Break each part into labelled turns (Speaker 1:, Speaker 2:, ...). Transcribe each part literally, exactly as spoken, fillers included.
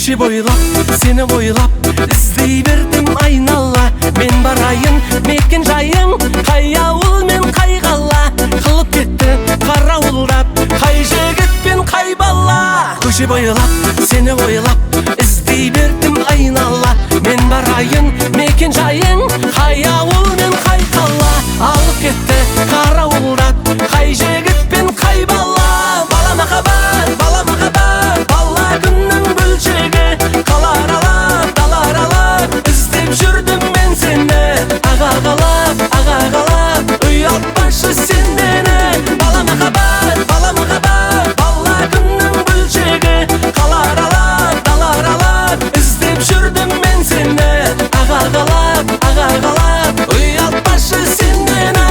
Speaker 1: көше бойлап, сені бойлап іздей бердім айнала. Мен барайын, мекен жайың қай ауыл мен қай қала. Қылып кетті қарауылдап, қай жігіт пен қай бала. Көше бойлап, сені бойлап іздей бердім айнала. Мен барайын, мекен жайың қай ауыл мен қай қала. Алып кетті қарауылдап, қай жігіт пен қай бала. Бала махаббат, бала махаббат, бала күннің бөлшегі. Қала аралап, дала аралап іздеп жүрдім мен сені. Аға қалап, аға қалап ұялтпашы сен мені. Бала махаббат, бала махаббат, бала күннің бөлшегі. Қала аралап, дала аралап іздеп жүрдім мен сені. Аға қалап, аға қалап ұялтпашы сен мені.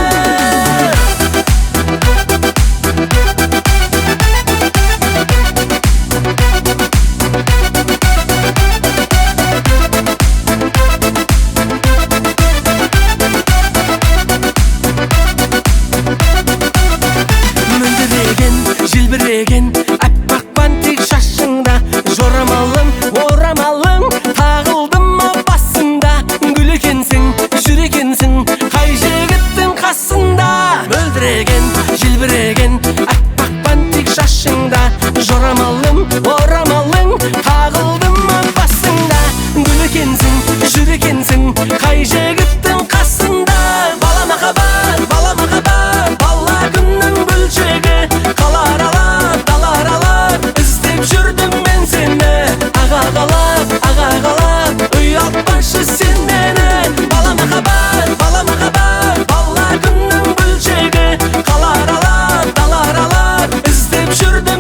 Speaker 1: Желбіреген аппақ бантик шашыңда, жорамалың, орамалың тағылдым ма басыңда. Гүл екенсің, жүр екенсің қай жігіттің қасында. Мөлдіреген, желбіреген аппақ бантик шашыңда, жорамалың, орамалың тағылдым ма басыңда. Гүл екенсің, жүр екенсің қай жігіттің қасында. Бала махаббат, бала махаббат, бала күннің бөлшегі. Қала аралап, дала аралап іздеп жүрдім мен сені. Аға қалап, аға қалап ұялтпашы сен мені. Бала махаббат, бала махаббат, бала күннің бөлшегі. Қала аралап, дала аралап іздеп жүрдім